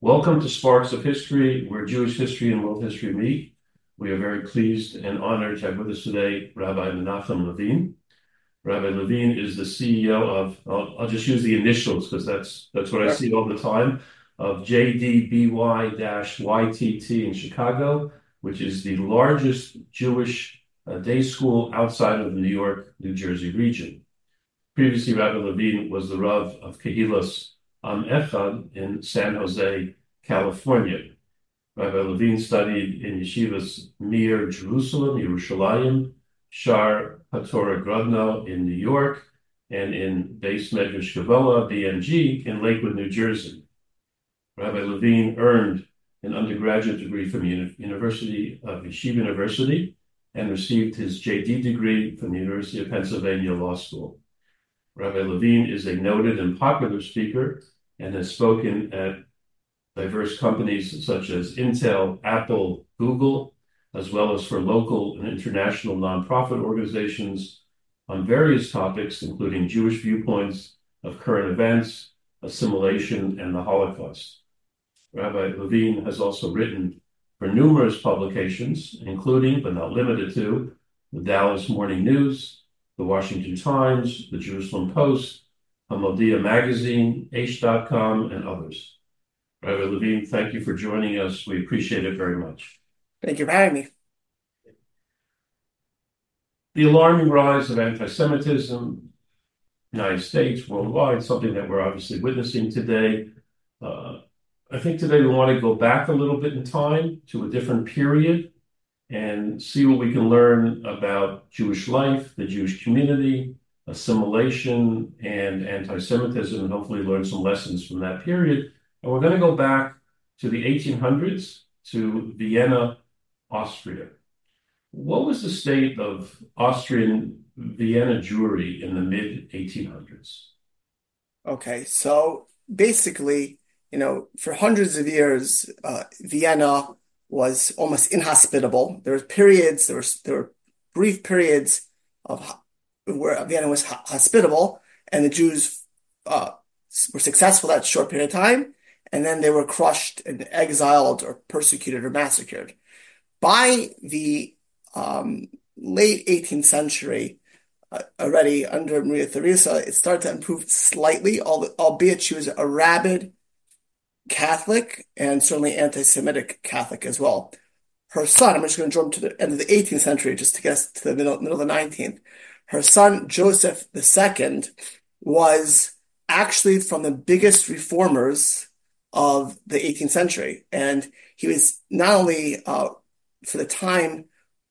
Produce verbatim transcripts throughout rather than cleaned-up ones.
Welcome to Sparks of History, where Jewish history and world history meet. We are very pleased and honored to have with us today Rabbi Menachem Levine. Rabbi Levine is the C E O of, I'll, I'll just use the initials because that's that's what I see all the time, of J D B Y Y T T in Chicago, which is the largest Jewish uh, day school outside of the New York, New Jersey region. Previously, Rabbi Levine was the Rav of Kehilas Am Echad in San Jose, California. Rabbi Levine studied in Yeshivas Mir Jerusalem, Yerushalayim, Shar HaTorah Grodno in New York, and in Beis Medrash Gavola, B M G, in Lakewood, New Jersey. Rabbi Levine earned an undergraduate degree from the University of Yeshiva University and received his J D degree from the University of Pennsylvania Law School. Rabbi Levine is a noted and popular speaker and has spoken at diverse companies such as Intel, Apple, Google, as well as for local and international nonprofit organizations on various topics, including Jewish viewpoints of current events, assimilation, and the Holocaust. Rabbi Levine has also written for numerous publications, including, but not limited to, the Dallas Morning News, the Washington Times, the Jerusalem Post, Hamodia Magazine, H dot com, and others. Rabbi Levine, thank you for joining us. We appreciate it very much. Thank you for having me. The alarming rise of anti-Semitism in the United States, worldwide, something that we're obviously witnessing today. Uh, I think today we want to go back a little bit in time to a different period and see what we can learn about Jewish life, the Jewish community, assimilation, and anti-Semitism, and hopefully learn some lessons from that period. And we're going to go back to the eighteen hundreds, to Vienna, Austria. What was the state of Austrian Vienna Jewry in the mid eighteen hundreds? Okay, so basically, you know, for hundreds of years, uh, Vienna was almost inhospitable. There were periods, there were there were brief periods of where Vienna was hospitable, and the Jews uh, were successful that short period of time, and then they were crushed and exiled or persecuted or massacred. By the um, late eighteenth century, uh, already under Maria Theresa, it started to improve slightly, albeit she was a rabid Catholic and certainly anti-Semitic Catholic as well. Her son, I'm just going to jump to the end of the eighteenth century just to get us to the middle, middle of the nineteenth. Her son, Joseph the Second, was actually from the biggest reformers of the eighteenth century. And he was not only, uh, for the time,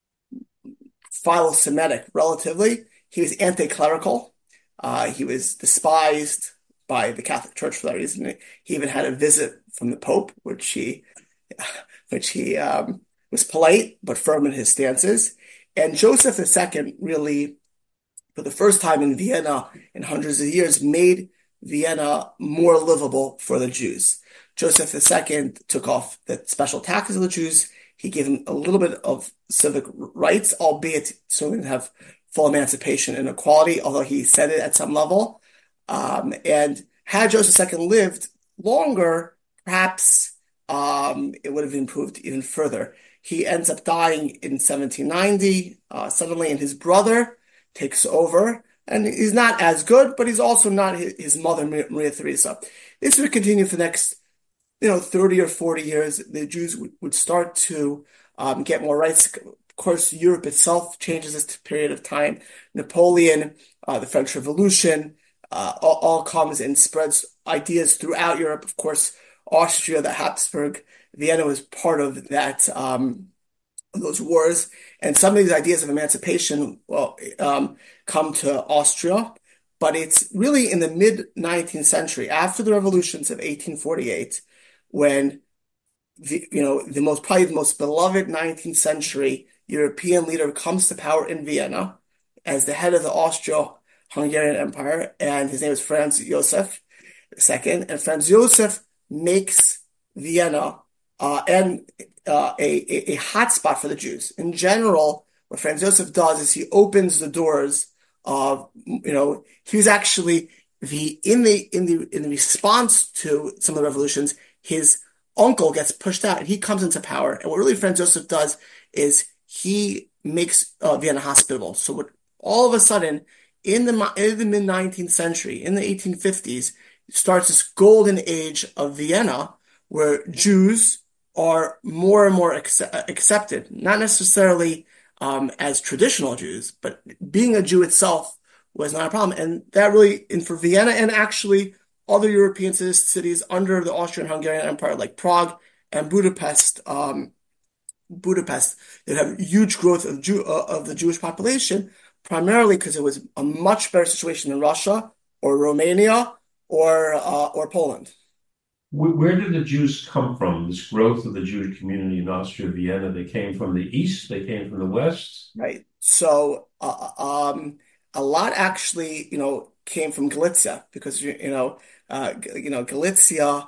philo-Semitic relatively, he was anti-clerical. Uh, he was despised by the Catholic Church for that reason. He even had a visit from the Pope, which he, which he um, was polite but firm in his stances. And Joseph the Second really, for the first time in Vienna in hundreds of years, made Vienna more livable for the Jews. Joseph the Second took off the special taxes of the Jews. He gave them a little bit of civic rights, albeit so they didn't have full emancipation and equality, although he said it at some level. Um, and had Joseph the Second lived longer, perhaps um, it would have improved even further. He ends up dying in seventeen ninety, uh, suddenly, and his brother takes over. And he's not as good, but he's also not his, his mother, Maria Theresa. This would continue for the next, you know, thirty or forty years. The Jews would, would start to um, get more rights. Of course, Europe itself changes this period of time. Napoleon, uh, the French Revolution, uh, all, all comes and spreads ideas throughout Europe. Of course, Austria, the Habsburg, Vienna was part of that, um, those wars. And some of these ideas of emancipation, well, um, come to Austria, but it's really in the mid nineteenth century, after the revolutions of eighteen forty-eight, when the, you know, the most, probably the most beloved nineteenth century European leader comes to power in Vienna as the head of the Austro-Hungarian Empire, and his name is Franz Joseph the Second. And Franz Joseph makes Vienna uh, and uh, a, a, a hotspot for the Jews. In general, what Franz Joseph does is he opens the doors of, you know, he was actually the in the in the in the response to some of the revolutions, his uncle gets pushed out and he comes into power. And what really Franz Josef does is he makes uh, Vienna hospitable. So what, all of a sudden, in the, in the mid nineteenth century, in the eighteen fifties, starts this golden age of Vienna where Jews are more and more acce- accepted, not necessarily um, as traditional Jews, but being a Jew itself was not a problem. And that really, and for Vienna and actually other European cities under the Austrian-Hungarian Empire, like Prague and Budapest, um, Budapest, that have huge growth of Jew uh, of the Jewish population, primarily because it was a much better situation than Russia or Romania or uh, or Poland. Where did the Jews come from? This growth of the Jewish community in Austria, Vienna, they came from the east, they came from the west. Right. So, uh, um, a lot actually, you know, came from Galicia because you, you know, uh, you know, Galicia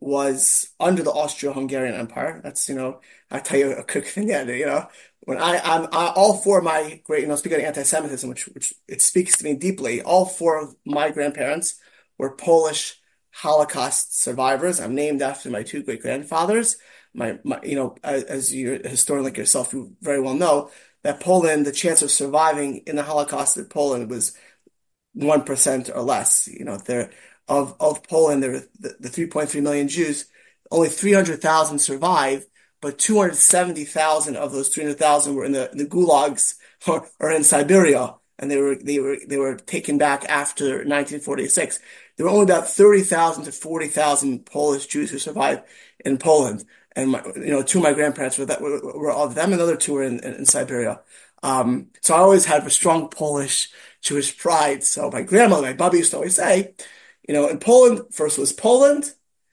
was under the Austro-Hungarian Empire. That's, you know, I tell you a quick thing. Yeah, you know, when I, I'm I, all four of my great, you know, speaking of anti-Semitism, which which it speaks to me deeply. All four of my grandparents were Polish Holocaust survivors. I'm named after my two great grandfathers. My, my, you know, as, as you're a historian like yourself, you very well know that Poland, the chance of surviving in the Holocaust in Poland was one percent or less. You know, there of of Poland, there were the, the three point three million Jews, only three hundred thousand survived, but two hundred seventy thousand of those three hundred thousand were in the, the gulags or, or in Siberia, and they were they were they were taken back after nineteen forty-six. There were only about thirty thousand to forty thousand Polish Jews who survived in Poland. And my, you know, two of my grandparents were that were, were of them, and the other two were in, in, in Siberia. Um, so I always had a strong Polish Jewish pride. So my grandmother, my Bubby used to always say, you know, in Poland, first was Poland,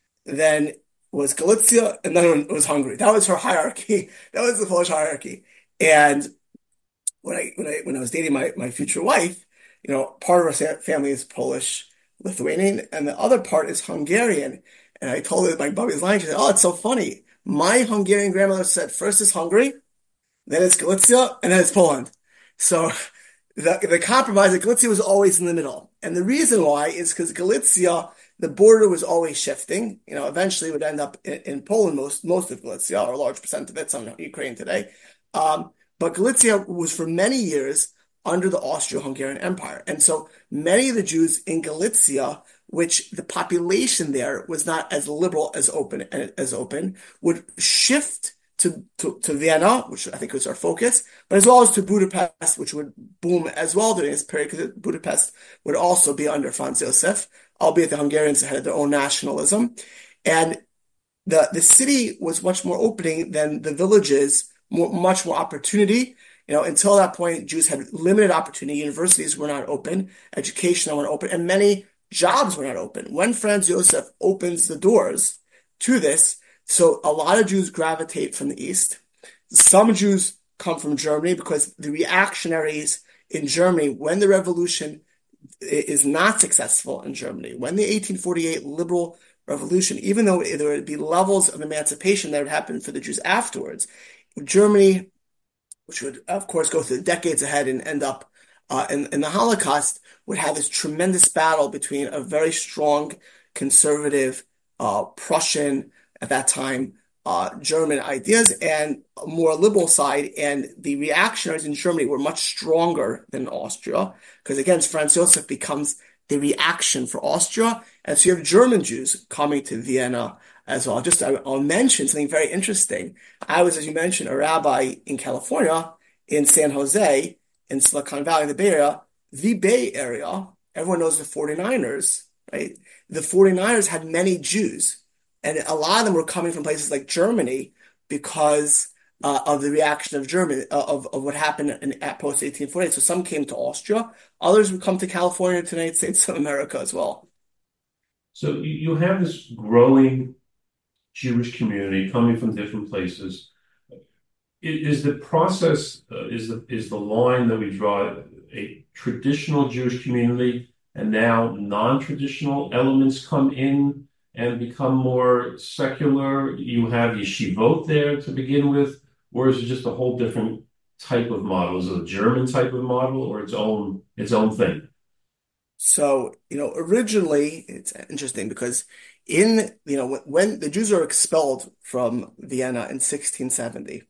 then was Galicia, and then it was Hungary. That was her hierarchy. That was the Polish hierarchy. And when I when I when I was dating my my future wife, you know, part of our family is Polish, Lithuanian, and the other part is Hungarian. And I told her my Bubby's line. She said, "Oh, it's so funny. My Hungarian grandmother said first is Hungary, then it's Galicia, and then it's Poland." So the the compromise that Galicia was always in the middle, and the reason why is because Galicia, the border was always shifting. You know, eventually it would end up in, in Poland, most most of Galicia, or a large percent of it, some in Ukraine today. Um, but Galicia was for many years under the Austro-Hungarian Empire, and so many of the Jews in Galicia, which the population there was not as liberal as open as open, would shift to, to, to Vienna, which I think was our focus, but as well as to Budapest, which would boom as well during this period, because Budapest would also be under Franz Josef, albeit the Hungarians had their own nationalism. And the, the city was much more opening than the villages, more, much more opportunity. You know, until that point, Jews had limited opportunity. Universities were not open, education were not open, and many jobs were not open. When Franz Josef opens the doors to this, so a lot of Jews gravitate from the East. Some Jews come from Germany because the reactionaries in Germany, when the revolution is not successful in Germany, when the eighteen forty-eight liberal revolution, even though there would be levels of emancipation that would happen for the Jews afterwards, Germany, which would, of course, go through decades ahead and end up uh, in, in the Holocaust, would have this tremendous battle between a very strong conservative uh, Prussian, at that time, uh, German ideas and a more liberal side. And the reactionaries in Germany were much stronger than Austria, because again, Franz Josef becomes the reaction for Austria. And so you have German Jews coming to Vienna as well. Just I'll mention something very interesting. I was, as you mentioned, a rabbi in California, in San Jose, in Silicon Valley, the Bay Area. The Bay Area, everyone knows the forty-niners, right? The forty-niners had many Jews. And a lot of them were coming from places like Germany because uh, of the reaction of Germany, uh, of, of what happened in, at post eighteen forty-eight. So some came to Austria. Others would come to California, to the United States of America as well. So you have this growing Jewish community coming from different places. Is the process, uh, is the is the line that we draw a traditional Jewish community, and now non-traditional elements come in and become more secular? You have yeshivot there to begin with, or is it just a whole different type of model? Is it a German type of model or its own its own thing? So, you know, originally it's interesting because in, you know, when, when the Jews are expelled from Vienna in sixteen seventy,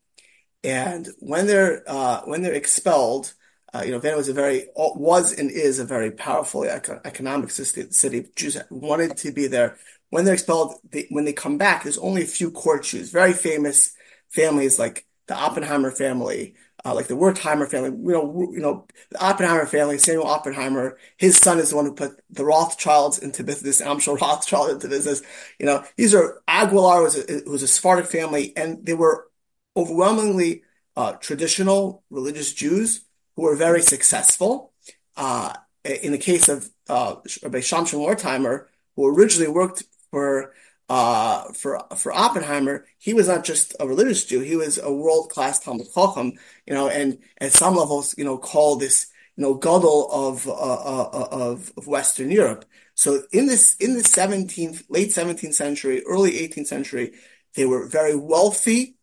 and when they're uh, when they're expelled, uh, you know, Vienna was a very was and is a very powerful eco economic city. Jews wanted to be there. When they're expelled, they, when they come back, there's only a few court Jews, very famous families like the Oppenheimer family, uh, like the Wertheimer family. You know, you know, the Oppenheimer family, Samuel Oppenheimer. His son is the one who put the Rothschilds into business. I'm sure Rothschild into business. You know, these are Aguilar was a, was a Sephardic family, and they were overwhelmingly uh, traditional religious Jews who were very successful. Uh, in the case of uh, Rabbi Shamshon Wertheimer, who originally worked for uh, for for Oppenheimer, he was not just a religious Jew; he was a world-class Talmud Chacham, you know, and at some levels, you know, called this, you know, Gadol of uh, uh, of of Western Europe. So in this in the seventeenth, late seventeenth century, early eighteenth century, they were very wealthy,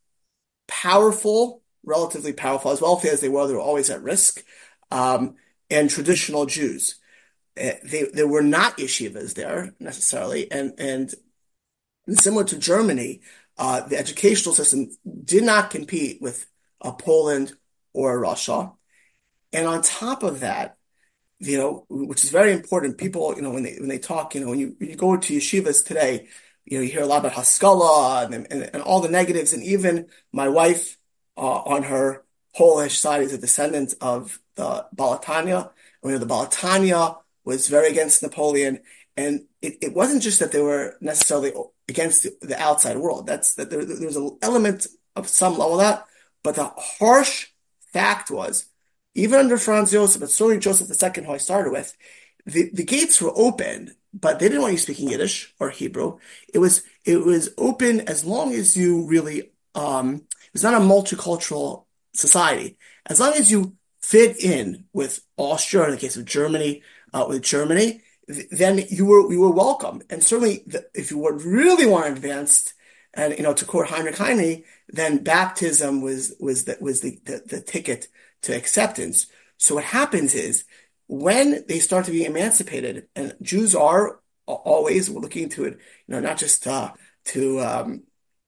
powerful, relatively powerful, as wealthy as they were, they were always at risk, um, and traditional Jews. Uh, they there were not yeshivas there necessarily, and and similar to Germany, uh, the educational system did not compete with uh, Poland or Russia. And on top of that, you know, which is very important, people, you know, when they when they talk, you know, when you, when you go to yeshivas today, you know, you hear a lot about Haskalah and, and, and all the negatives. And even my wife, uh, on her Polish side, is a descendant of the Balatania. And, you know, the Balatania was very against Napoleon. And it, it wasn't just that they were necessarily against the, the outside world. That's that there, there was an element of some level of that. But the harsh fact was, even under Franz Joseph, but certainly Joseph the Second, who I started with, the, the gates were open, but they didn't want you speaking Yiddish or Hebrew. It was it was open as long as you really um it was not a multicultural society. As long as you fit in with Austria, in the case of Germany, uh, with Germany, th then you were you were welcome. And certainly, the, if you would really want advanced, and you know, to quote Heinrich Heine, then baptism was was the was the the, the ticket to acceptance. So what happens is, when they start to be emancipated, and Jews are always looking to it, you know, not just uh, to um,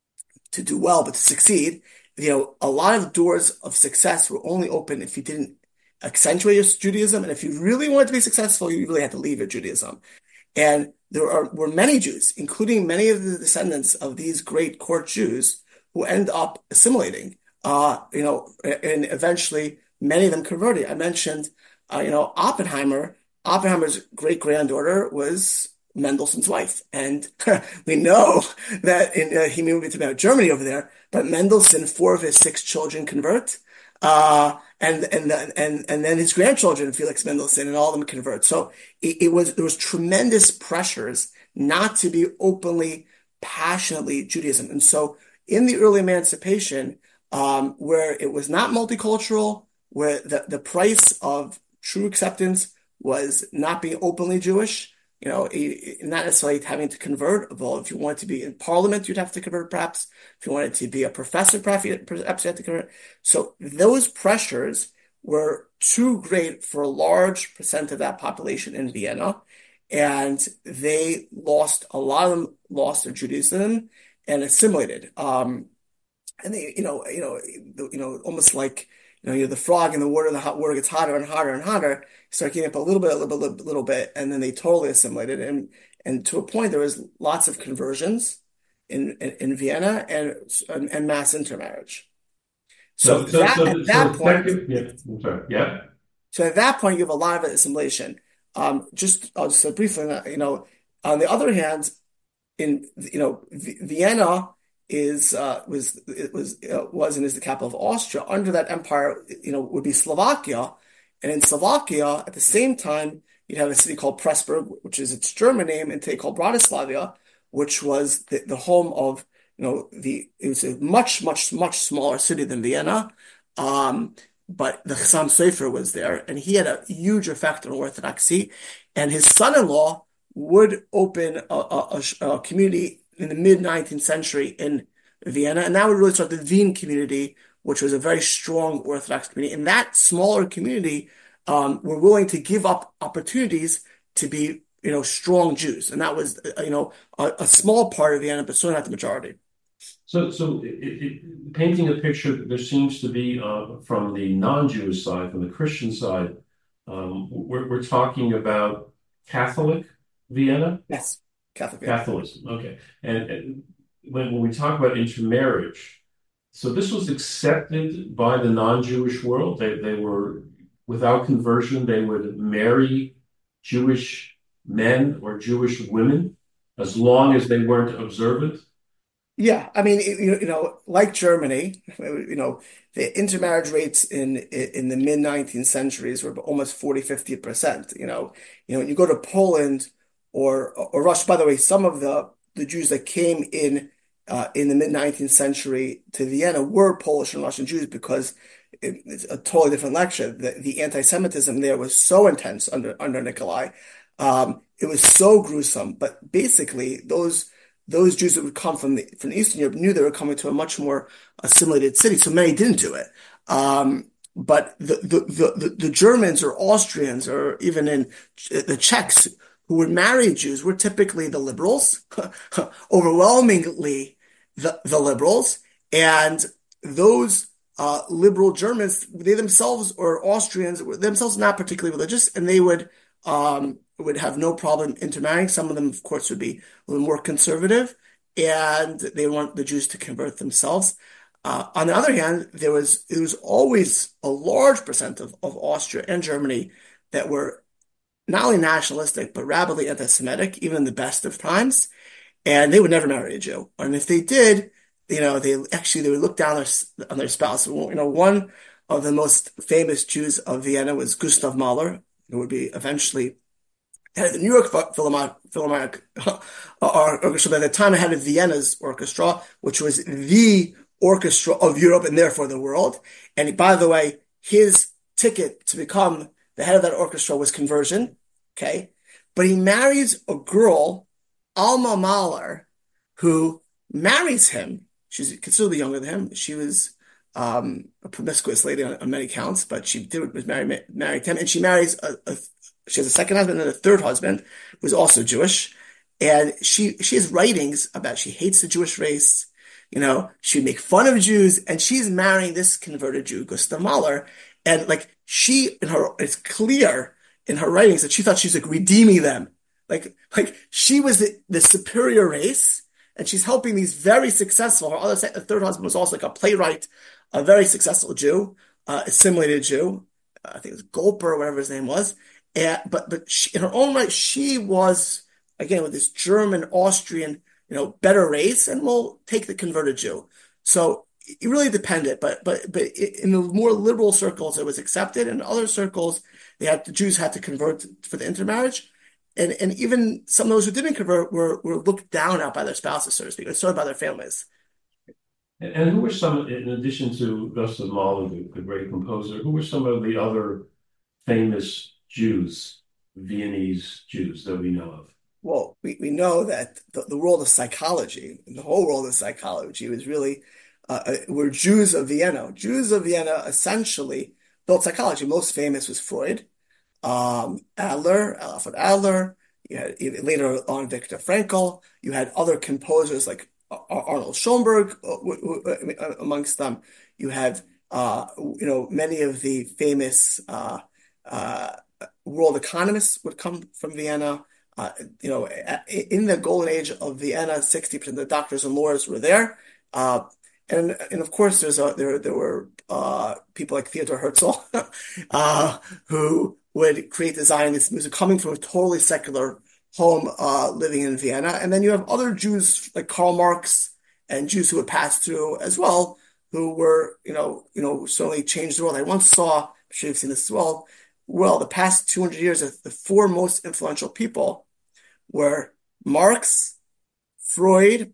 to do well, but to succeed. You know, a lot of doors of success were only open if you didn't accentuate your Judaism, and if you really wanted to be successful, you really had to leave your Judaism. And there are were many Jews, including many of the descendants of these great court Jews, who end up assimilating. Uh, you know, and eventually many of them converted. I mentioned, uh, you know, Oppenheimer. Oppenheimer's great granddaughter was Mendelssohn's wife, and we know that in uh, he moved to Germany over there. But Mendelssohn, four of his six children convert, uh, and and and and then his grandchildren, Felix Mendelssohn, and all of them convert. So it, it was there was tremendous pressures not to be openly, passionately Judaism, and so in the early emancipation, um, where it was not multicultural, where the the price of true acceptance was not being openly Jewish, you know, not necessarily having to convert. Although if you wanted to be in parliament, you'd have to convert, perhaps. If you wanted to be a professor, perhaps you had to convert. So those pressures were too great for a large percent of that population in Vienna, and they lost, a lot of them lost their Judaism and assimilated. Um, and they, you know, you know, you know, almost like, you know, you're the frog in the water, the hot water gets hotter and hotter and hotter. You start getting up a little bit, a little bit, a little bit, and then they totally assimilated. And and to a point, there was lots of conversions in in, in Vienna and, and and mass intermarriage. So So, so, that so, at so that point, second, yeah, I'm sorry, yeah. so at that point, you have a lot of assimilation. Um, just I'll just say briefly, you know, on the other hand, in you know Vienna is uh, was it was uh, was and is the capital of Austria. Under that empire, you know, would be Slovakia, and in Slovakia at the same time you'd have a city called Pressburg, which is its German name, and today called Bratislavia, which was the, the home of, you know, the it was a much much much smaller city than Vienna. Um, but the Chassam Sofer was there, and he had a huge effect on Orthodoxy. And his son-in-law would open a, a, a community in the mid nineteenth century in Vienna, and that would really start the Wien community, which was a very strong Orthodox community. And that smaller community um, were willing to give up opportunities to be, you know, strong Jews. And that was, uh, you know, a, a small part of Vienna, but certainly not the majority. So, so it, it, painting a picture, there seems to be uh, from the non-Jewish side, from the Christian side, um, we're, we're talking about Catholic Vienna, Yes, Catholic Vienna. Catholicism. Okay, and, and when, when we talk about intermarriage, so this was accepted by the non-Jewish world. They they were without conversion, they would marry Jewish men or Jewish women as long as they weren't observant. Yeah, I mean, you you know, like Germany, you know, the intermarriage rates in in the mid nineteenth centuries were almost forty, fifty percent. You know, you know, you go to Poland or or Russia, by the way, some of the the Jews that came in uh, in the mid nineteenth century to Vienna were Polish and Russian Jews because it, it's a totally different lecture. The, the anti-Semitism there was so intense under under Nikolai. Um, it was so gruesome, but basically those those Jews that would come from the, from Eastern Europe knew they were coming to a much more assimilated city, so many didn't do it. Um, but the, the, the, the Germans or Austrians or even in the Czechs who would marry Jews were typically the liberals, overwhelmingly the, the liberals. And those uh, liberal Germans, they themselves or Austrians were themselves not particularly religious, and they would um, would have no problem intermarrying. Some of them, of course, would be a little more conservative, and they want the Jews to convert themselves. Uh, on the other hand, there was it was always a large percent of, of Austria and Germany that were not only nationalistic but rabidly anti-Semitic, even in the best of times, and they would never marry a Jew. And if they did, you know, they actually they would look down their, on their spouse. You know, one of the most famous Jews of Vienna was Gustav Mahler, who would be eventually head of the New York Philharmonic, Philharmonic Orchestra, but at the time head of Vienna's orchestra, which was the orchestra of Europe and therefore the world. And by the way, his ticket to become the head of that orchestra was conversion. Okay. But he marries a girl, Alma Mahler, who marries him. She's considerably younger than him. She was um, a promiscuous lady on, on many counts, but she did was married married to him, and she marries a, a she has a second husband and a third husband who's also Jewish, and she she has writings about she hates the Jewish race. You know, she would make fun of Jews, and she's marrying this converted Jew, Gustav Mahler, and like she in her it's clear in her writings that she thought she's like redeeming them, like like she was the, the superior race. And she's helping these very successful. Her other the third husband was also like a playwright, a very successful Jew, uh, assimilated Jew. Uh, I think it was Golper or whatever his name was. And but but she, in her own right, she was again with this German, Austrian, you know, better race, and will take the converted Jew. So it really depended. But but but in the more liberal circles, it was accepted. In other circles, they had the Jews had to convert for the intermarriage. And and even some of those who didn't convert were were looked down at by their spouses, so to speak, or sort of by their families. And, and who were some, in addition to Gustav Mahler, the, the great composer, who were some of the other famous Jews, Viennese Jews that we know of? Well, we, we know that the, the world of psychology, the whole world of psychology was really, uh, uh, were Jews of Vienna. Jews of Vienna essentially built psychology. Most famous was Freud. Um, Adler, Alfred Adler, you had later on Viktor Frankl, you had other composers like Arnold Schoenberg uh, amongst them. You had, uh, you know, many of the famous uh, uh, world economists would come from Vienna. Uh, you know, in the golden age of Vienna, sixty percent of the doctors and lawyers were there. Uh, and and of course, there's a, there there were uh, people like Theodor Herzl uh, who would create the Zionist music coming from a totally secular home, uh, living in Vienna. And then you have other Jews like Karl Marx and Jews who would pass through as well, who were, you know, you know, certainly changed the world. I once saw, I'm sure you've seen this as well, well, the past two hundred years, the four most influential people were Marx, Freud,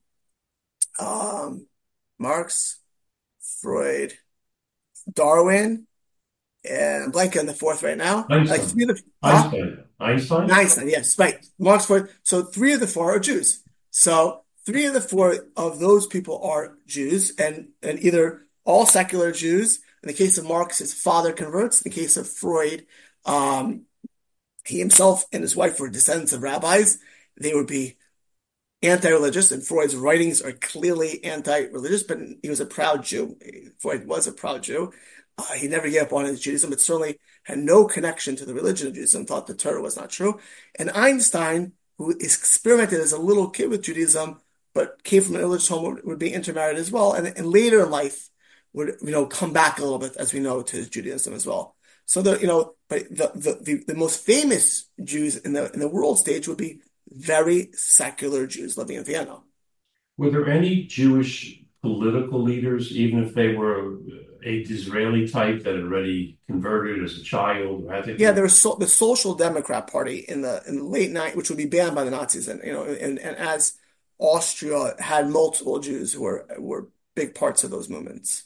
um, Marx, Freud, Darwin, and I'm blanking on the fourth right now. Like Einstein. three of the huh? Einstein. Einstein? Einstein, yes, right. Marx, Freud. So three of the four are Jews. So three of the four of those people are Jews, and and either all secular Jews. In the case of Marx, his father converts. In the case of Freud, um, He himself and his wife were descendants of rabbis. They would be anti-religious, and Freud's writings are clearly anti-religious, but he was a proud Jew. Freud was a proud Jew. Uh, he never gave up on his Judaism, but certainly had no connection to the religion of Judaism, thought the Torah was not true. And Einstein, who experimented as a little kid with Judaism, but came from an religious home, would, would be intermarried as well, and, and later in life would, you know, come back a little bit, as we know, to his Judaism as well. So the, you know, but the, the, the, the most famous Jews in the in the world stage would be very secular Jews living in Vienna. Were there any Jewish political leaders, even if they were a Disraeli type that had already converted as a child? Or had Yeah, there was so, the Social Democrat Party in the in the late night, which would be banned by the Nazis, and you know, and, and as Austria had multiple Jews who were were big parts of those movements.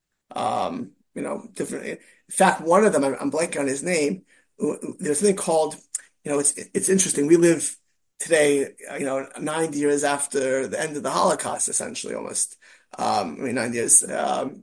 Um, you know, different. In fact, one of them, I'm, I'm blanking on his name. There's something called, you know, it's it's interesting. We live today, you know, nine years after the end of the Holocaust, essentially, almost. Um, I mean, nine years, um,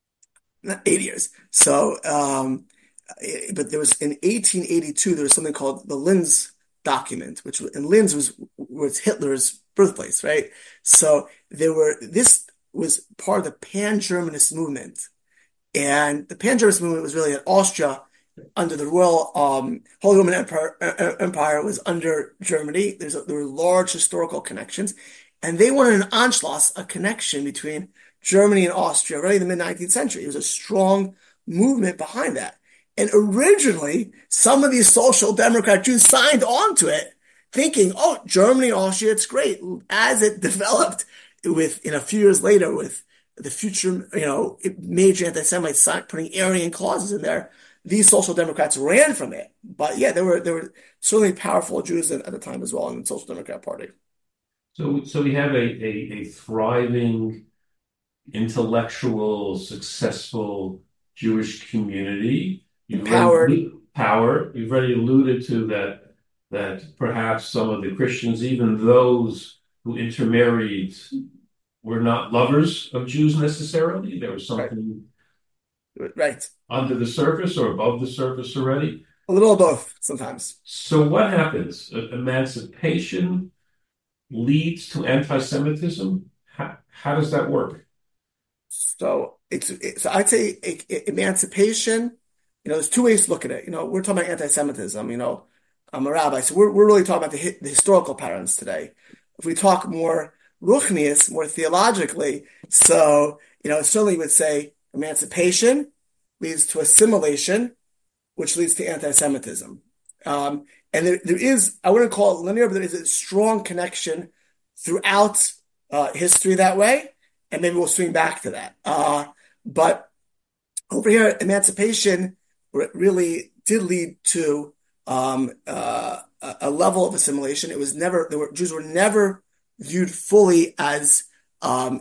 not eight years. So, um, but there was in eighteen eighty-two, there was something called the Linz document, which and Linz was was Hitler's birthplace, right? So there were this was part of the Pan-Germanist movement, and the Pan-Germanist movement was really in Austria under the Royal um, Holy Roman Empire, uh, Empire was under Germany. There's a, there were large historical connections, and they wanted an Anschluss, a connection between Germany and Austria, really in the mid nineteenth century. There was a strong movement behind that. And originally, some of these social democrat Jews signed on to it, thinking, oh, Germany, Austria, it's great. As it developed with, in a few years later, with the future, you know, major anti-Semites putting Aryan clauses in there, these social democrats ran from it. But yeah, there were there were certainly powerful Jews at the time as well in the Social Democrat Party. So, so we have a, a, a thriving, intellectual, successful Jewish community. You've Empowered. already, power. You've already alluded to that, that perhaps some of the Christians, even those who intermarried, were not lovers of Jews necessarily. There was something right. right. under the surface or above the surface already. A little of both sometimes. So what happens? Emancipation leads to anti-Semitism? How, how does that work? So it's it, so I'd say it, it, emancipation. You know, there's two ways to look at it. You know, we're talking about anti-Semitism. You know, I'm a rabbi, so we're we're really talking about the, the historical patterns today. If we talk more ruchnius, more theologically, so you know, certainly would say emancipation leads to assimilation, which leads to anti-Semitism. Um, and there, there is, I wouldn't call it linear, but there is a strong connection throughout uh, history that way. And maybe we'll swing back to that. Uh, but over here, emancipation really did lead to um, uh, a level of assimilation. It was never, there were, Jews were never viewed fully as um,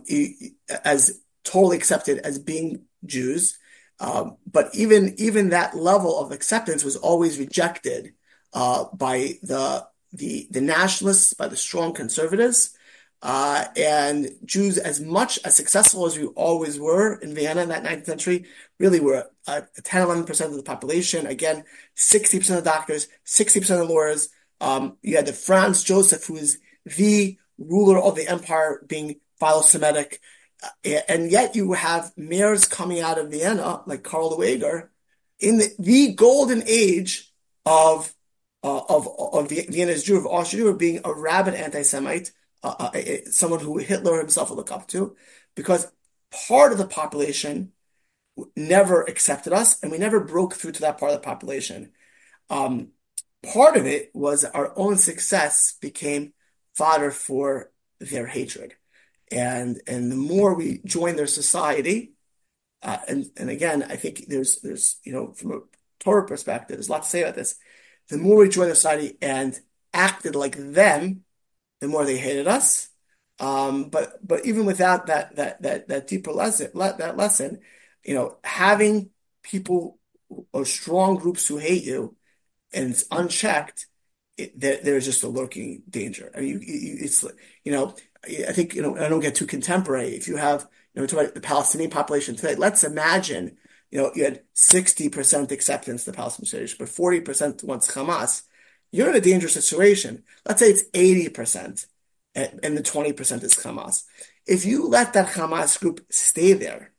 as totally accepted as being Jews. Um, but even even that level of acceptance was always rejected uh, by the the the nationalists, by the strong conservatives, uh, and Jews, as much as successful as we always were in Vienna in that nineteenth century, really were uh, ten, eleven percent of the population. Again, sixty percent of doctors, sixty percent of lawyers. Um, you had the Franz Joseph, who is the ruler of the empire, being philo-Semitic. And yet you have mayors coming out of Vienna, like Karl Lueger, in the, the golden age of, uh, of, of Vienna's Jew, of Austria, Jew, being a rabid anti-Semite, uh, uh, someone who Hitler himself would look up to, because part of the population never accepted us, and we never broke through to that part of the population. Um, part of it was our own success became fodder for their hatred. And and the more we join their society, uh, and and again, I think there's there's you know from a Torah perspective, there's a lot to say about this. The more we joined their society and acted like them, the more they hated us. Um, but but even without that that that that deeper lesson, that lesson, you know, having people or strong groups who hate you and it's unchecked, it, there, there's just a lurking danger. I mean, you, you, it's you know. I think, you know, I don't get too contemporary. If you have, you know, talk about the Palestinian population today, let's imagine, you know, you had sixty percent acceptance to the Palestinian state, but forty percent wants Hamas. you're in a dangerous situation. Let's say it's eighty percent and, and the twenty percent is Hamas. If you let that Hamas group stay there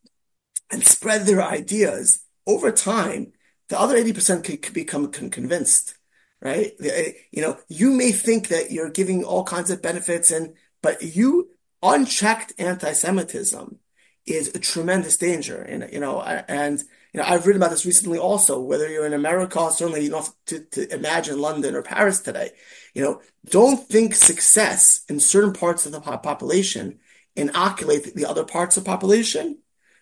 and spread their ideas over time, the other eighty percent could, could become con convinced, right? The- You know, you may think that you're giving all kinds of benefits and, but you unchecked anti-Semitism is a tremendous danger. And, you know, I- and, you know, I've written about this recently also, whether you're in America, certainly you don't have to, to imagine London or Paris today. You know, don't think success in certain parts of the po- population inoculate the other parts of the population,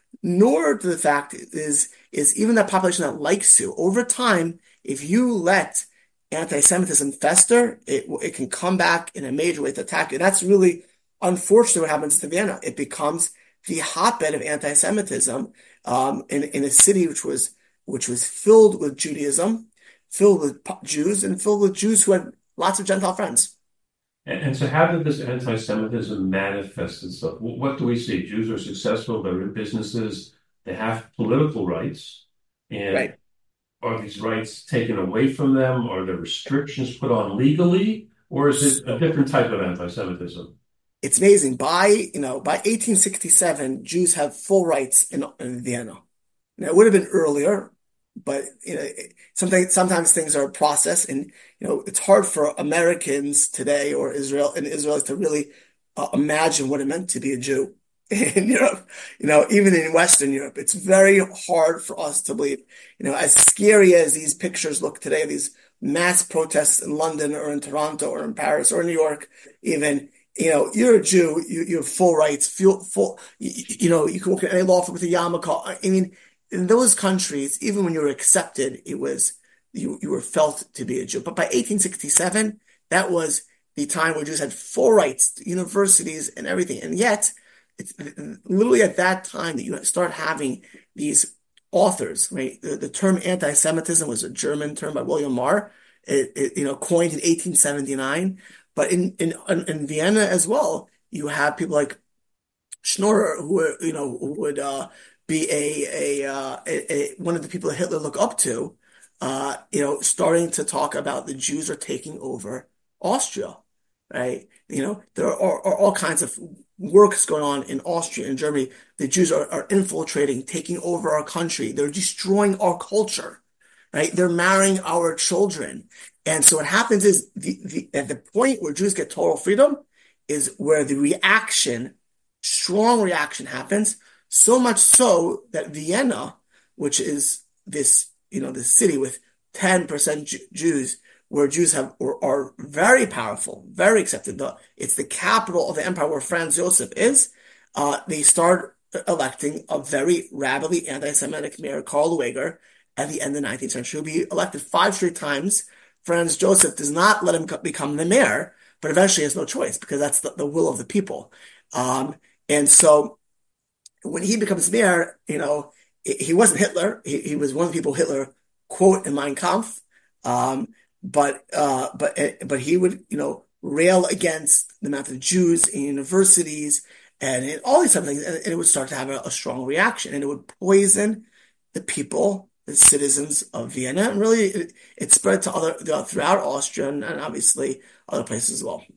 nor to the fact is is even that population that likes you over time, if you let anti-Semitism fester, it it can come back in a major way to attack you. And that's really unfortunately what happens to Vienna. It becomes the hotbed of anti-Semitism um, in in a city which was which was filled with Judaism, filled with Jews, and filled with Jews who had lots of Gentile friends. And, and so, how did this anti-Semitism manifest itself? Wh- What do we see? Jews are successful, they're in businesses, they have political rights. And Right. are these rights taken away from them? Are there restrictions put on legally? Or is it a So different type of anti-Semitism? it's amazing. By, you know, by eighteen sixty-seven, Jews have full rights in, in Vienna. Now, it would have been earlier, but you know, something sometimes things are a process, and you know, it's hard for Americans today or Israel and Israelis to really uh, imagine what it meant to be a Jew in Europe. You know, even in Western Europe, it's very hard for us to believe. You know, as scary as these pictures look today, these mass protests in London or in Toronto or in Paris or New York, even. You know, you're a Jew, you, you have full rights, full, full, you, you know, you can work at any law firm with a yarmulke. I mean, in those countries, even when you were accepted, it was you you were felt to be a Jew. But by eighteen sixty-seven, that was the time where Jews had full rights to universities and everything. And yet, it's literally at that time that you start having these authors, right? The, the term anti-Semitism was a German term by William Marr, it, it, you know, coined in eighteen seventy-nine. But in, in in Vienna as well, you have people like Schnorrer, who were, you know, who would uh, be a a, uh, a a one of the people that Hitler looked up to, uh, you know, starting to talk about the Jews are taking over Austria, right? You know, there are, are all kinds of works going on in Austria and Germany. The Jews are, are infiltrating, taking over our country. They're destroying our culture, right? They're marrying our children. And so what happens is the, the at the point where Jews get total freedom is where the reaction strong reaction happens, so much so that Vienna, which is this, you know, this city with ten percent Jew Jews, where Jews have or are very powerful, very accepted. The, it's the capital of the empire where Franz Josef is. Uh, they start electing a very rabidly anti-Semitic mayor, Karl Lueger, at the end of the nineteenth century. He'll be elected five straight times. Franz Josef does not let him become the mayor, but eventually has no choice because that's the, the will of the people. Um, and so when he becomes mayor, you know, he wasn't Hitler. He, he was one of the people Hitler quote in Mein Kampf. Um, but uh, but but he would, you know, rail against the amount of Jews in universities and in all these type of things, and, and it would start to have a, a strong reaction, and it would poison the people, the citizens of Vienna, and really it, it spread to other throughout Austria and, and obviously other places as well.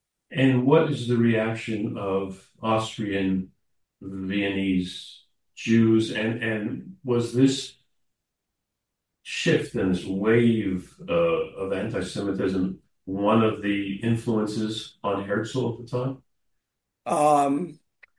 And what is the reaction of Austrian Viennese Jews? And, and was this shift and this wave uh, of anti-Semitism one of the influences on Herzl at the time? Um,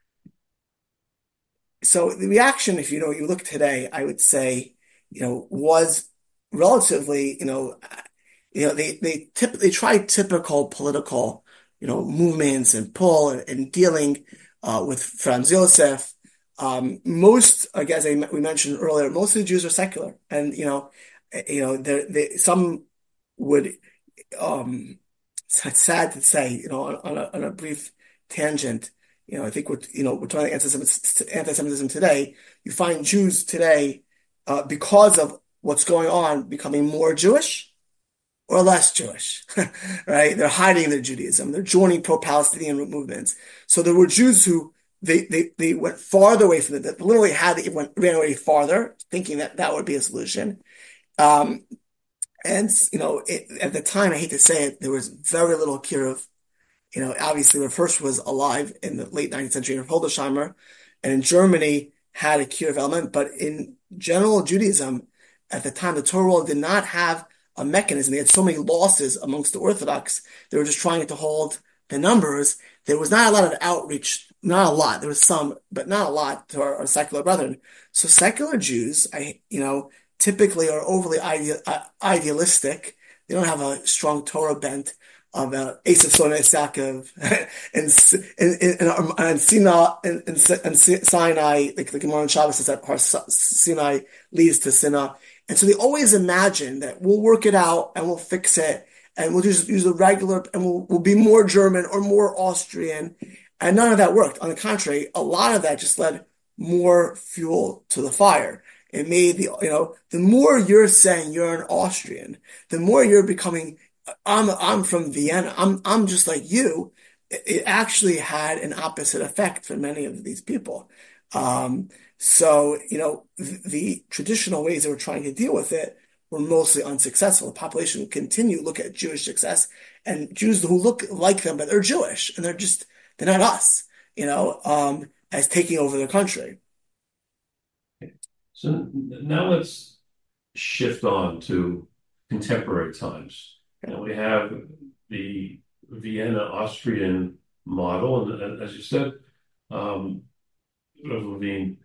So the reaction, if you know, you look today, I would say, you know, was relatively, you know, uh, you know, they they typically try typical political, you know, movements and pull and, and dealing uh, with Franz Josef. Um, most, I guess I, we mentioned earlier, most of the Jews are secular, and you know, eh, you know, they they some would um, it's sad to say, you know, on, on a, on a brief tangent, you know, I think we're, you know, we're talking anti-Semitism, anti-Semitism today. You find Jews today, uh, because of what's going on, becoming more Jewish or less Jewish, right? They're hiding their Judaism. They're joining pro-Palestinian movements. So there were Jews who they they they went farther away from it. That literally had it went ran away farther, thinking that that would be a solution. Um, And, you know, it, at the time, I hate to say it, there was very little Kirov. You know, obviously, Rav Hirsch was alive in the late nineteenth century, Rav Hildesheimer, and in Germany had a Kirov element. But in general Judaism, at the time, the Torah world did not have a mechanism. They had so many losses amongst the Orthodox. They were just trying to hold the numbers. There was not a lot of outreach, not a lot. There was some, but not a lot to our, our secular brethren. So secular Jews, I, you know, typically are overly ide uh, idealistic. They don't have a strong Torah bent of uh, Esav son Yaakov and and and, and Sinai and, and, and Sinai, like the Gemara in Shabbos says that Sinai leads to Sinai, and so they always imagine that we'll work it out and we'll fix it and we'll just use the regular and we'll, we'll be more German or more Austrian, and none of that worked. On the contrary, a lot of that just led more fuel to the fire. It made the, you know, the more you're saying you're an Austrian, the more you're becoming, I'm, I'm from Vienna. I'm, I'm just like you. It, it actually had an opposite effect for many of these people. Um, so, you know, the, the traditional ways they were trying to deal with it were mostly unsuccessful. The population would continue to look at Jewish success and Jews who look like them, but they're Jewish and they're just, they're not us, you know, um, as taking over their country. So now let's shift on to contemporary times. And we have the Vienna Austrian model, and, and as you said, um, Levine,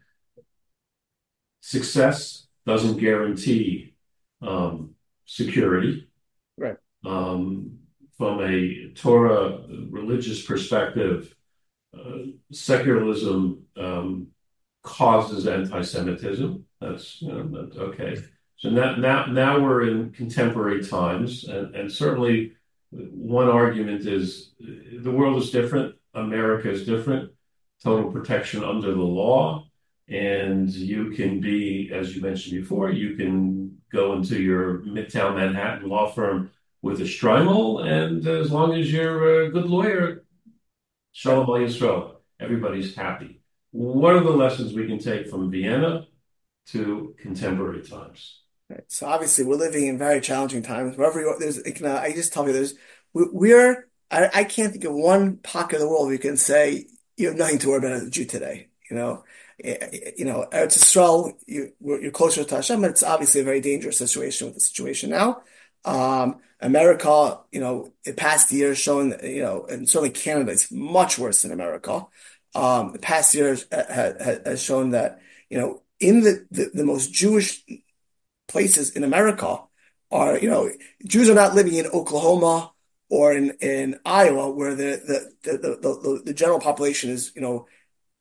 success doesn't guarantee um, security. Right. Um, from a Torah religious perspective, uh, secularism um, causes anti-Semitism. That's, you know, that's okay. So now, now, now we're in contemporary times, and, and certainly one argument is the world is different. America is different. Total protection under the law, and you can be, as you mentioned before, you can go into your Midtown Manhattan law firm with a Strymel, and as long as you're a good lawyer, Shalom Al Yisrael, everybody's happy. What are the lessons we can take from Vienna to contemporary times? Right. So obviously we're living in very challenging times. Wherever you are, there's, you know, I just tell you, there's, we, we're, I, I can't think of one pocket of the world where you can say you have nothing to worry about as a Jew today. You know, you know, Eretz Yisrael, you, you're closer to Hashem, but it's obviously a very dangerous situation with the situation now. Um, America, you know, the past year has shown, you know, and certainly Canada is much worse than America. Um, the past year has, has, has shown that, you know, in the, the, the most Jewish places in America are, you know, Jews are not living in Oklahoma or in, in Iowa, where the, the, the, the, the general population is, you know,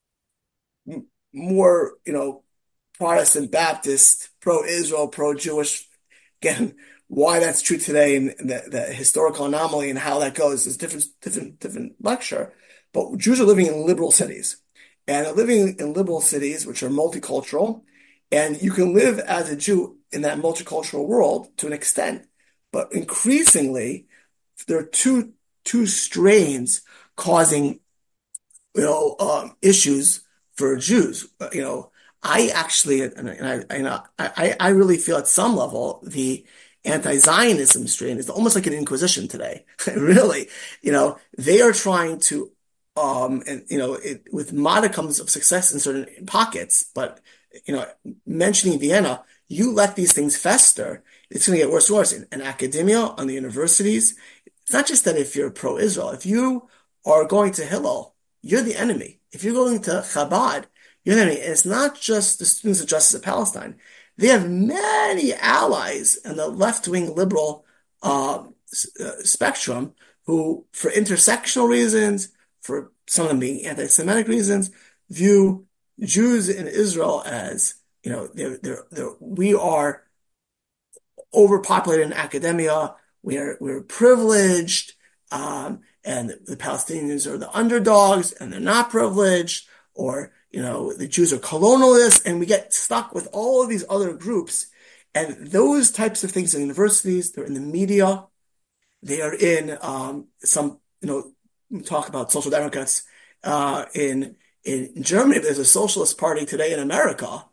more, you know, Protestant, Baptist, pro-Israel, pro-Jewish. Again, why that's true today and the, the historical anomaly and how that goes is different, different, different lecture. But Jews are living in liberal cities, and they're living in liberal cities, which are multicultural, and you can live as a Jew in that multicultural world to an extent. But increasingly, there are two, two strains causing, you know, um, issues for Jews. You know, I actually, and I, and I, I, I really feel at some level the anti-Zionism strain is almost like an inquisition today. Really, you know, they are trying to, um, and you know, it, with modicums of success in certain pockets, but you know, mentioning Vienna, you let these things fester, it's going to get worse and worse. In, in academia, on the universities, it's not just that if you're pro-Israel, if you are going to Hillel, you're the enemy. If you're going to Chabad, you're the enemy. And it's not just the Students of Justice of Palestine. They have many allies in the left-wing liberal uh, spectrum who, for intersectional reasons, for some of them being anti-Semitic reasons, view Jews in Israel as, you know, they're, they're, they're, we are overpopulated in academia, we are, we're privileged, um, and the Palestinians are the underdogs, and they're not privileged, or, you know, the Jews are colonialists, and we get stuck with all of these other groups. And those types of things in universities, they're in the media, they are in um, some, you know, we talk about social democrats uh, in in Germany. There's a socialist party today in America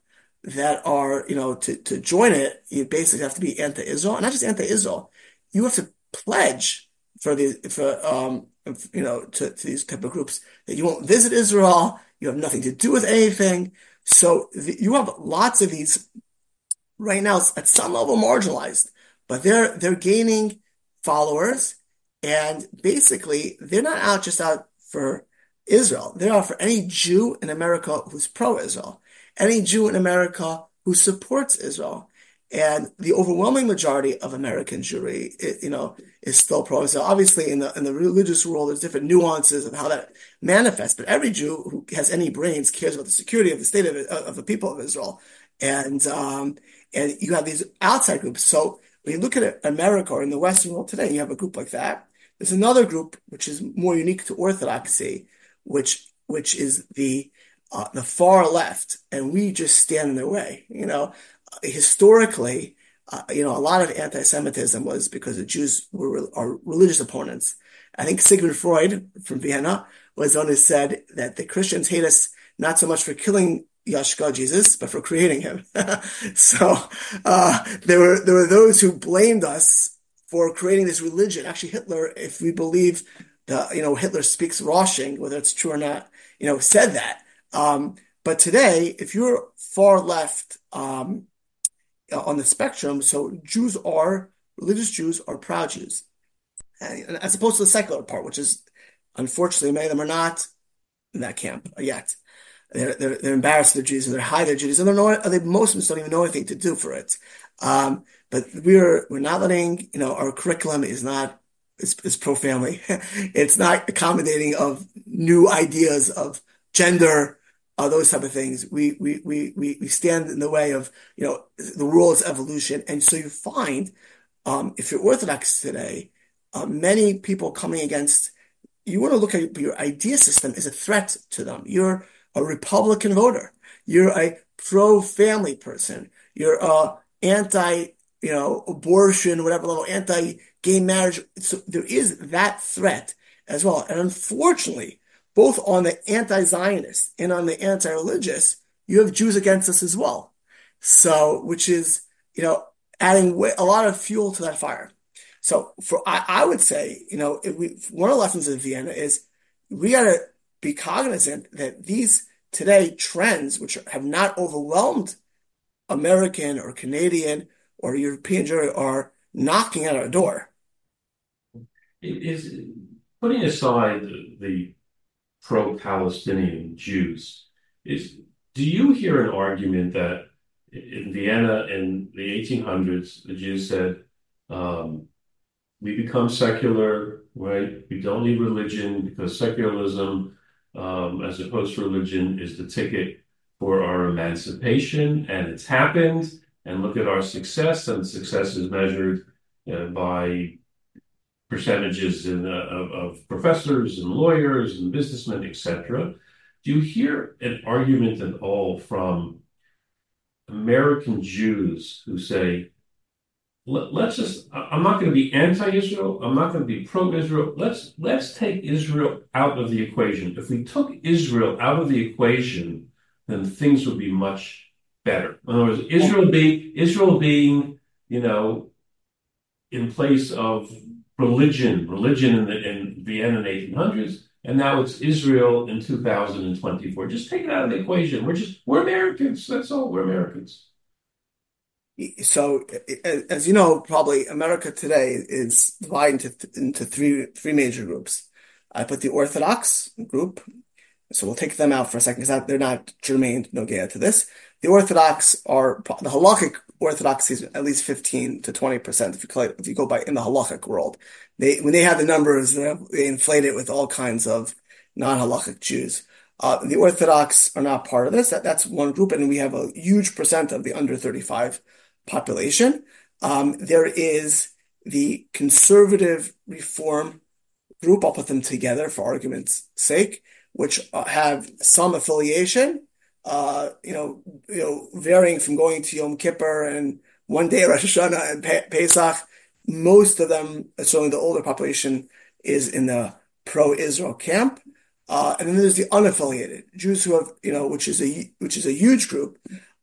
that are, you know, to, to join it, you basically have to be anti-Israel, and not just anti-Israel. You have to pledge for the for um you know to, to these type of groups that you won't visit Israel, you have nothing to do with anything. So the, you have lots of these right now at some level marginalized, but they're they're gaining followers, and basically they're not out just out for Israel. They're out for any Jew in America who's pro-Israel, any Jew in America who supports Israel. And the overwhelming majority of American Jewry, it, you know, is still pro-Israel. Obviously, in the in the religious world, there's different nuances of how that manifests. But every Jew who has any brains cares about the security of the state of of the people of Israel. And um, and you have these outside groups. So when you look at America or in the Western world today, you have a group like that. There's another group which is more unique to Orthodoxy, which which is the uh, the far left, and we just stand in their way. You know, historically, uh, you know, a lot of anti-Semitism was because the Jews were are religious opponents. I think Sigmund Freud from Vienna was the one who said that the Christians hate us not so much for killing Yashka, Jesus, but for creating him. So uh, there were there were those who blamed us for creating this religion. Actually, Hitler, if we believe the you know Hitler speaks Russian, whether it's true or not, you know, said that. Um, but today, if you're far left um, on the spectrum, so Jews are religious Jews are proud Jews, and, as opposed to the secular part, which is unfortunately many of them are not in that camp yet. They're, they're, they're embarrassed of their Judaism. They're hide their Judaism. They don't know. They, most of them don't even know anything to do for it. Um, but we're we're not letting you know our curriculum is not is, is pro family. It's not accommodating of new ideas of gender, uh, those type of things. We we we we we stand in the way of you know the world's evolution. And so you find um, if you're Orthodox today, uh, many people coming against. You want to look at your idea system as a threat to them. You're a Republican voter. You're a pro-family person. You're a anti, you know, abortion, whatever level, anti-gay marriage. So there is that threat as well. And unfortunately, both on the anti-Zionist and on the anti-religious, you have Jews against us as well. So, which is, you know, adding a lot of fuel to that fire. So for I, I would say, you know, if we, one of the lessons of Vienna is we got to be cognizant that these today trends, which have not overwhelmed American or Canadian or European Jewry, are knocking at our door. Is putting aside the, the pro-Palestinian Jews, is do you hear an argument that in Vienna in the eighteen hundreds, the Jews said, um, we become secular, right? We don't need religion because secularism, um, as opposed to religion, is the ticket for our emancipation, and it's happened. And look at our success, and success is measured uh, by percentages in, uh, of, of professors and lawyers and businessmen, et cetera. Do you hear an argument at all from American Jews who say, let's just, I'm not going to be anti-Israel. I'm not going to be pro-Israel. Let's, let's take Israel out of the equation. If we took Israel out of the equation, then things would be much better. In other words, Israel being, Israel being, you know, in place of religion, religion in, the, in Vienna in the eighteen hundreds, and now it's Israel in two thousand twenty-four. Just take it out of the equation. We're just, we're Americans. That's all. We're Americans. So, as you know, probably America today is divided into, into three three major groups. I put the Orthodox group, so we'll take them out for a second because they're not germane, no gaya to this. The Orthodox are the halakhic Orthodoxy is at least fifteen to twenty percent if you call it, if you go by in the halakhic world. They when they have the numbers, they inflate it with all kinds of non-halakhic Jews. Uh, the Orthodox are not part of this. That, that's one group, and we have a huge percent of the under thirty-five population. Um, there is the conservative reform group. I'll put them together for argument's sake, which uh, have some affiliation, uh, you know, you know, varying from going to Yom Kippur and one day Rosh Hashanah and Pe- Pesach. Most of them, certainly the older population, is in the pro-Israel camp. Uh, and then there's the unaffiliated Jews who have, you know, which is a which is a huge group.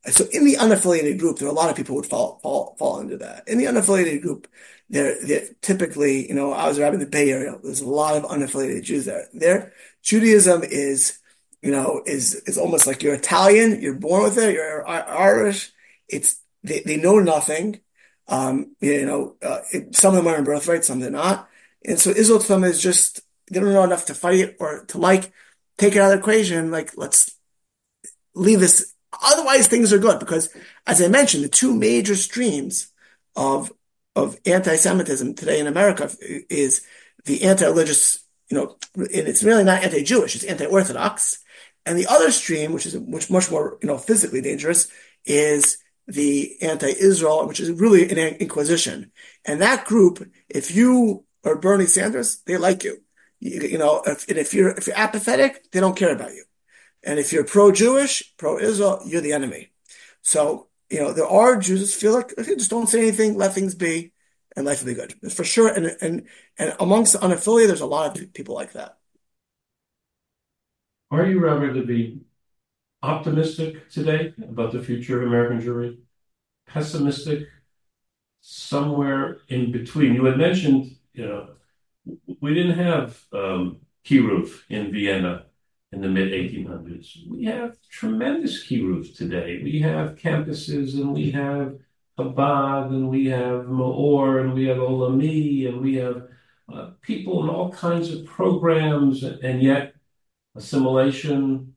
So in the unaffiliated group, there are a lot of people who would fall fall fall into that. In the unaffiliated group, they're, they're typically, you know, I was around in the Bay Area. There's a lot of unaffiliated Jews there. Their Judaism is, you know, is is almost like you're Italian, you're born with it, you're Irish. It's they, they know nothing. Um, you know, uh, it, some of them are in birthright, some they're not. And so Israel to them is just they don't know enough to fight it or to like take it out of the equation. Like let's leave this. Otherwise, things are good because, as I mentioned, the two major streams of of anti-Semitism today in America is the anti-religious, you know, and it's really not anti-Jewish, it's anti-Orthodox, and the other stream, which is much much more, you know, physically dangerous, is the anti-Israel, which is really an inquisition. And that group, if you are Bernie Sanders, they like you. You, you know, if, and if you're if you're apathetic, they don't care about you. And if you're pro-Jewish, pro-Israel, you're the enemy. So, you know, there are Jews who feel like, okay, just don't say anything, let things be, and life will be good. For sure. And and and amongst the unaffiliated, there's a lot of people like that. Are you, Rabbi Levine, optimistic today about the future of American Jewry? Pessimistic? Somewhere in between? You had mentioned, you know, we didn't have um, Kiruv in Vienna in the mid eighteen hundreds. We have tremendous Kiruv today. We have campuses and we have Chabad and we have Maor and we have Olami and we have uh, people in all kinds of programs, and yet assimilation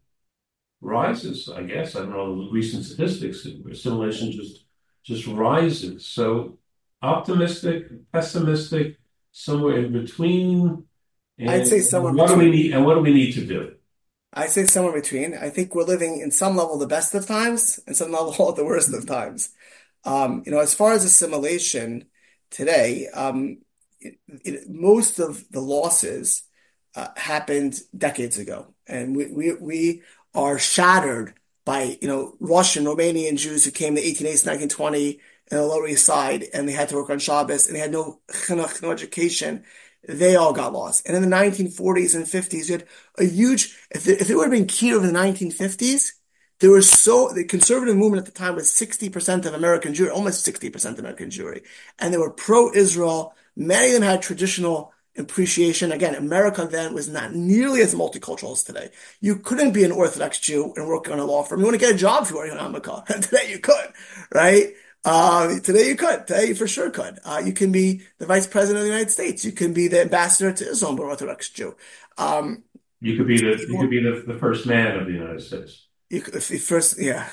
rises, I guess. I don't know the recent statistics. Assimilation just just rises. So optimistic, pessimistic, somewhere in between. I'd And say somewhere what do we between. need? And what do we need to do? I say somewhere between. I think we're living in some level the best of times and some level the worst of times. Um, you know, as far as assimilation today, um, it, it, most of the losses uh, happened decades ago, and we, we we are shattered by you know Russian, Romanian Jews who came in the eighteen eighties, nineteen twenty in the Lower East Side, and they had to work on Shabbos, and they had no chinuch, no education. They all got lost. And in the nineteen forties and fifties, you had a huge. If it, if it would have been Kiev in the nineteen fifties. There was so the conservative movement at the time was sixty percent of American Jewry, almost sixty percent of American Jewry, and they were pro-Israel. Many of them had traditional appreciation. Again, America then was not nearly as multicultural as today. You couldn't be an Orthodox Jew and work on a law firm. You want to get a job if you were in America. Today you could, right? Uh, today you could. Today you for sure could. Uh, you can be the vice president of the United States. You can be the ambassador to Islam, an Orthodox Jew. Um, You could be the you could be the, the first man of the United States. You could, if he first, yeah,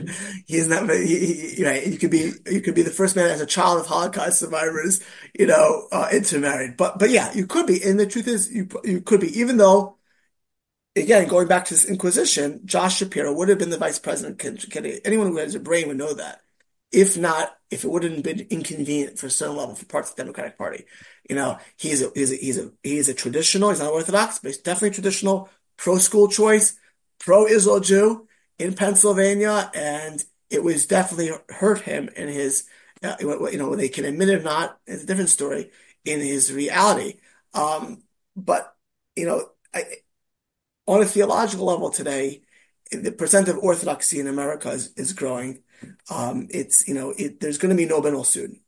he's not. He, he, right, you could be, you could be the first man as a child of Holocaust survivors, you know, uh, intermarried. But, but yeah, you could be. And the truth is, you you could be. Even though, again, going back to this Inquisition, Josh Shapiro would have been the vice president. Can, can, anyone who has a brain would know that. If not, if it wouldn't have been inconvenient for a certain level for parts of the Democratic Party, you know, he's a he's a he's a he's a traditional. He's not Orthodox, but he's definitely traditional, pro-school choice, pro-Israel Jew in Pennsylvania, and it was definitely hurt him in his, uh, you know, whether they can admit it or not, it's a different story in his reality. Um, but you know, I, on a theological level today, the percent of orthodoxy in America is, is growing. Um, it's, you know, it, there's going to be no middle soon.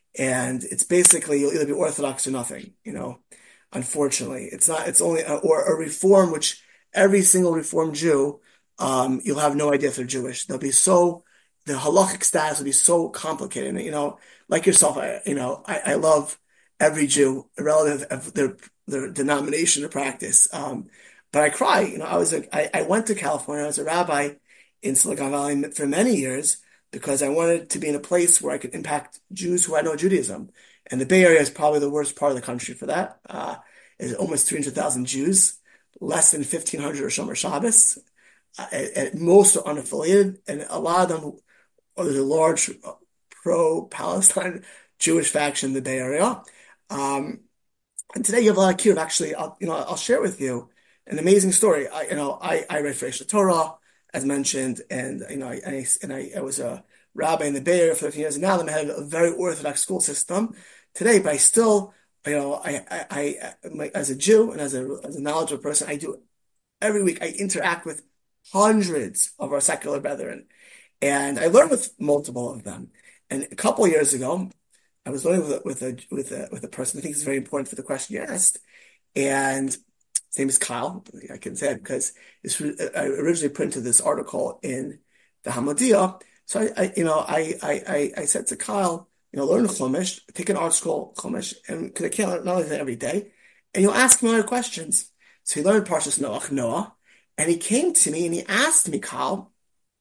And it's basically, you'll either be Orthodox or nothing, you know, unfortunately. It's not, it's only, a, or a reform, which every single Reformed Jew, um, you'll have no idea if they're Jewish. They'll be so, the halachic status will be so complicated. And, you know, like yourself, I, you know, I, I love every Jew, relative of their, their denomination or practice. Um, but I cry, you know, I was, a, I, I went to California. I was a rabbi in Silicon Valley for many years because I wanted to be in a place where I could impact Jews who had no Judaism. And the Bay Area is probably the worst part of the country for that. Uh, there's almost three hundred thousand Jews, less than fifteen hundred are Shomer Shabbos. Uh, at, at most are unaffiliated, and a lot of them, or there's a large pro-Palestine Jewish faction in the Bay Area. Um, and today you have a lot of kids. Actually, I'll, you know, I'll share with you an amazing story. I, you know, I, I read Fresh Torah, as mentioned, and you know, I, and I, I was a rabbi in the Bay Area for fifteen years, and now I'm head of a very Orthodox school system today. But I still, you know, I, I, I my, as a Jew and as a as a knowledgeable person, I do every week. I interact with hundreds of our secular brethren, And I learned with multiple of them. And a couple of years ago, I was learning with a, with a with a with a person I think is very important for the question you asked. And his name is Kyle. I can say it because it's, I originally printed this article in the Hamadiyah. So I, I you know, I, I I I said to Kyle, you know, learn Chumash, take an art scroll Chumash, and because I can't learn not every day, and you'll ask me other questions. So he learned Parshas Noach, Noah, and he came to me and he asked me, Kyle,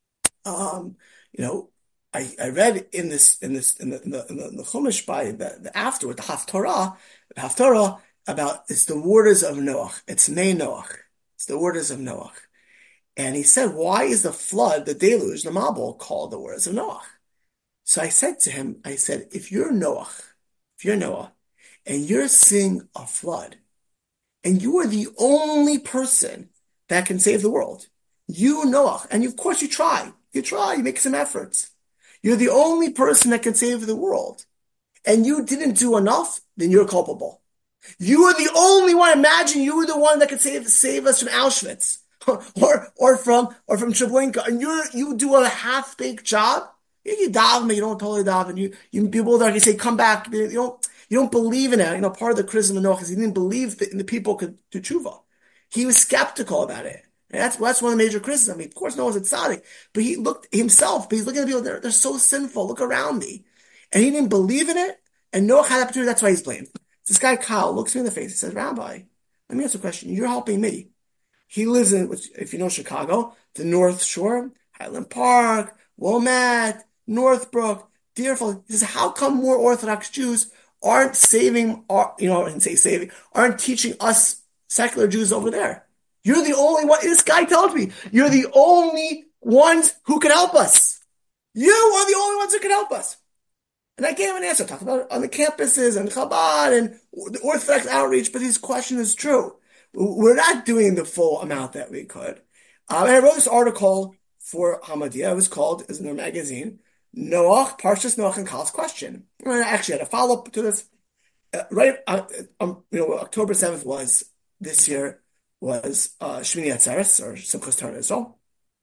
um, you know, I, I read in this in this in the in the, in the, in the Chumash by the, the afterward the Haftorah, the Haftorah about it's the waters of Noach. It's Mei Noach. It's the waters of Noach. And he said, why is the flood, the deluge, the Mabul called the waters of Noach? So I said to him, I said, if you're Noach, if you're Noah, and you're seeing a flood, and you are the only person that can save the world, you Noach, and of course you try, you try, you make some efforts. You're the only person that can save the world, and you didn't do enough, then you're culpable. You are the only one. Imagine you were the one that could save save us from Auschwitz or or from or from Treblinka, and you you do a half baked job. You, you daven, but you don't totally daven. You you people there can say come back. You don't you don't believe in it. You know, part of the criticism of Noach is he didn't believe that the people could do tshuva. He was skeptical about it. And that's that's one of the major criticisms. I mean, of course, Noah's a tzaddik, but he looked himself. But he's looking at people. They're they're so sinful. Look around me, and he didn't believe in it. And Noach had the opportunity. That's why he's blamed. This guy, Kyle, looks me in the face. He says, Rabbi, let me ask you a question. You're helping me. He lives in, if you know Chicago, the North Shore, Highland Park, Wilmette, Northbrook, Deerfield. He says, how come more Orthodox Jews aren't saving, or, you know, and say saving, aren't teaching us secular Jews over there? You're the only one. This guy tells me, you're the only ones who can help us. You are the only ones who can help us. And I gave him an answer. I talked about it on the campuses and Chabad and the Orthodox outreach, but his question is true. We're not doing the full amount that we could. Um, and I wrote this article for Hamadiyah. It was called, is in their magazine, Noach, Parshas Noach and Kyle's Question. And I actually had a follow-up to this. Uh, right, uh, um, you know, October seventh was, this year, was uh, Shmini Atzeres, or Simchas Torah Israel.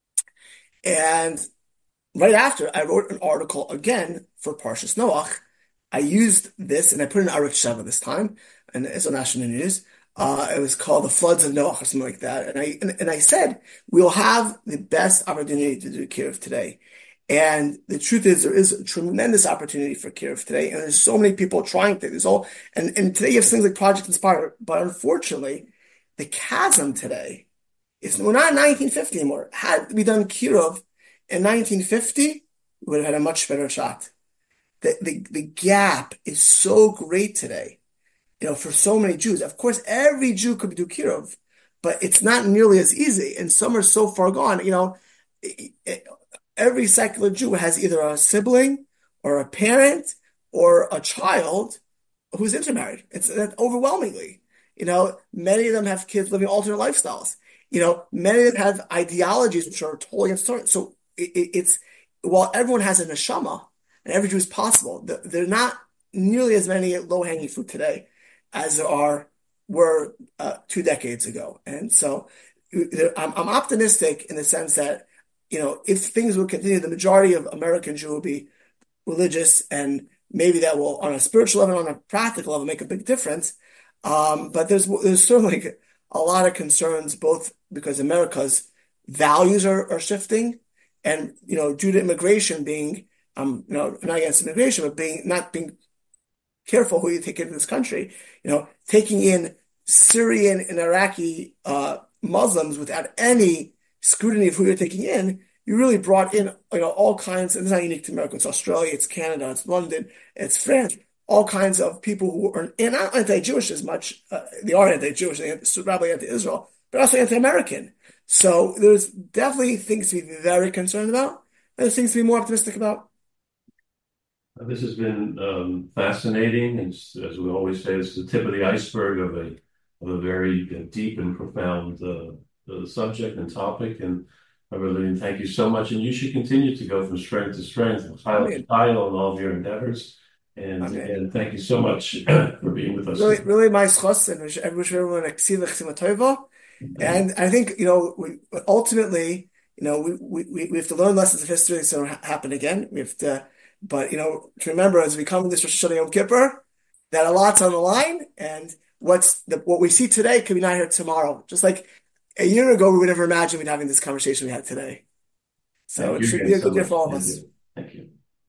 And right after, I wrote an article again for Parshas Noach. I used this, and I put it in Arutz Sheva this time, and it's on National News. Uh, it was called The Floods of Noach, or something like that. And I and, and I said, we'll have the best opportunity to do Kiruv today. And the truth is, there is a tremendous opportunity for Kiruv today, and there's so many people trying to. There's all, and, and today you have things like Project Inspire, but unfortunately, the chasm today is, we're not in nineteen fifty anymore. Had we done Kiruv in nineteen fifty, we would have had a much better shot. The, the, the gap is so great today, you know, for so many Jews. Of course, every Jew could do Kiruv, but it's not nearly as easy. And some are so far gone, you know, it, it, every secular Jew has either a sibling or a parent or a child who's intermarried. It's that overwhelmingly, you know, many of them have kids living alternate lifestyles. You know, many of them have ideologies which are totally against Torah. So it, it, it's, while everyone has a neshama, and every Jew is possible, there are not nearly as many low-hanging fruit today as there are were uh, two decades ago. And so I'm, I'm optimistic in the sense that, you know, if things will continue, the majority of American Jew will be religious, and maybe that will, on a spiritual level, on a practical level, make a big difference. Um, but there's there's certainly a lot of concerns, both because America's values are, are shifting, and, you know, due to immigration being, um, you know, not against immigration, but being not being careful who you take into this country, you know, taking in Syrian and Iraqi uh, Muslims without any scrutiny of who you're taking in, you really brought in, you know, all kinds, and it's not unique to America. It's Australia, it's Canada, it's London, it's France, all kinds of people who are and not anti-Jewish as much. Uh, they are anti-Jewish, they're probably anti-Israel, but also anti-American. So there's definitely things to be very concerned about, and there's things to be more optimistic about. This has been um, fascinating, and as we always say, it's the tip of the iceberg of a of a very uh, deep and profound uh, uh, subject and topic. And I really thank you so much. And you should continue to go from strength to strength, high to high on all of your endeavors. And again, thank you so much for being with us. Really, really my schos, and I wish everyone a ksivach simatova. And I think, you know, we, ultimately, you know, we, we, we have to learn lessons of history so it don't ha- happen again. We have to, but, you know, to remember as we come to this Rosh Hashanah Yom Kippur, that a lot's on the line, and what's the, what we see today could be not here tomorrow. Just like a year ago, we would never imagine we'd having this conversation we had today. So Thank it you should be again a so good year much. for all of Thank us. you.